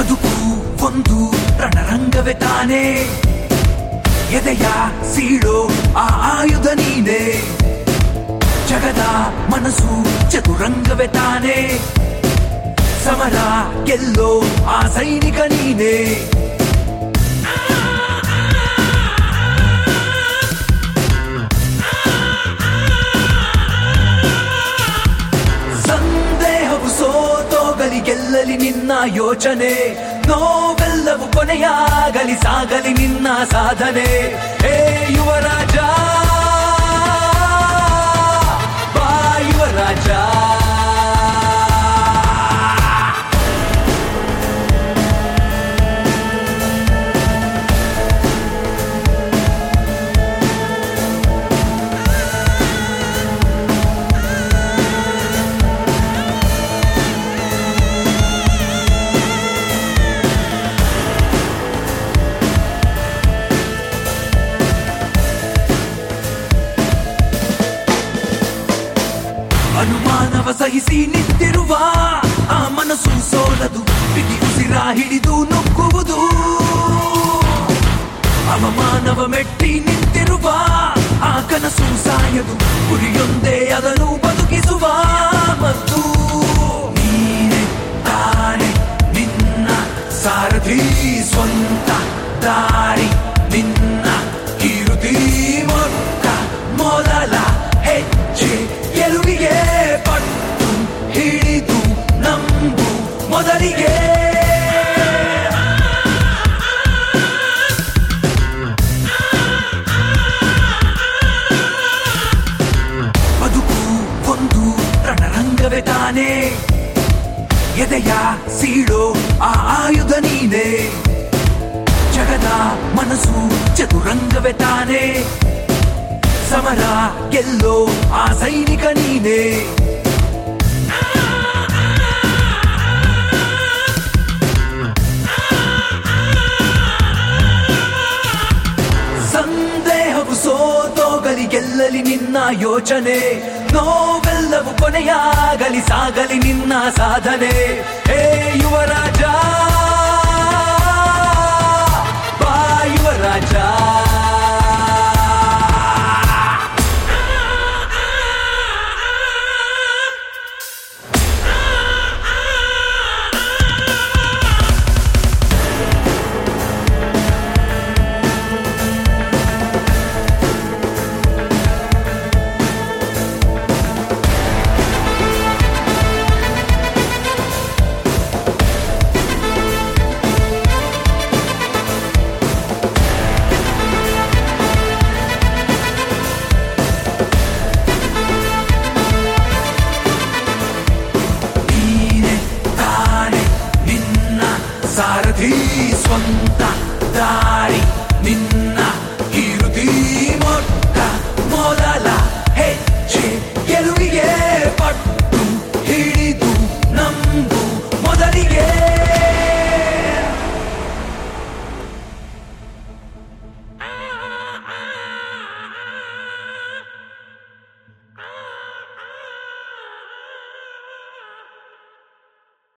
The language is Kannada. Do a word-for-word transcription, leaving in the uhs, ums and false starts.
ಬದುಕು ಒಂದು ರಣರಂಗವೇ ತಾನೇ, ಎದೆಯ ಸೀಳೋ ಆ ಆಯುಧ ನೀನೆ. ಜಗದ ಮನಸ್ಸು ಚತುರಂಗವೇ ತಾನೇ, ಸಮರ ಗೆಲ್ಲೋ ಆ ಸೈನಿಕ ನೀನೆ. ಸಂದೇಹವು ಸೋತೋಗಲಿ ಗೆಲ್ಲಲಿ ನಿನ್ನ ಯೋಚನೆ, ನೋವೆಲ್ಲವೂ ಕೊನೆಯಾಗಲಿ ಸಾಗಲಿ ನಿನ್ನ ಸಾಧನೆ. ಹೇ ಯುವರಾಜ, ಬಾ ಯುವರಾಜ. ಅನುಮಾನವ ಸಹಿಸಿ ನಿಂತಿರುವ ಆ ಮನಸ್ಸು ಸೋಲದು, ಬಿಗಿ ಉಸಿರ ಹಿಡಿದು ನುಗ್ಗುವುದು. ಅವಮಾನವ ಮೆಟ್ಟಿ ನಿಂತಿರುವ ಆ ಕನಸು ಸಾಯದು, ಗುರಿಯೊಂದೇ ಅದನ್ನು ಬದುಕಿಸುವ ಮತ್ತು ನೀನೆ ತಾನೆ ನಿನ್ನ ಸಾರಥಿ, ಸ್ವಂತ ದಾರಿ ನಿನ್ನ ಕೀರುತಿ. ಮೊಟ್ಟ ಮೊದಲ ಹೆಜ್ಜೆ ಗೆಲುವಿಗೆ ಪಟ್ಟು ಹಿಡಿದು ನಂಬು ಮೊದಲಿಗೆ. ಬದುಕು ಒಂದು ರಣರಂಗವೇ ತಾನೇ, ಎದೆಯ ಸೀಳೋ ಆ ಆಯುಧ ನೀನೆ. ಜಗದ ಮನಸ್ಸು ಚತುರಂಗವೇ ತಾನೇ, ಸಮರ ಗೆಲ್ಲೋ ಆ ಸೈನಿಕ ನೀನೆ. ಸಂದೇಹವು ಸೋತೋಗಲಿ ಗೆಲ್ಲಲಿ ನಿನ್ನ ಯೋಚನೆ, ನೋವೆಲ್ಲವೂ ಕೊನೆಯಾಗಲಿ ಸಾಗಲಿ ನಿನ್ನ ಸಾಧನೆ. ಹೇ ಯುವರಾಜ, ಬಾ ಯುವರಾಜ. ಸಾರಥಿ, ಸ್ವಂತ ದಾರಿ ನಿನ್ನ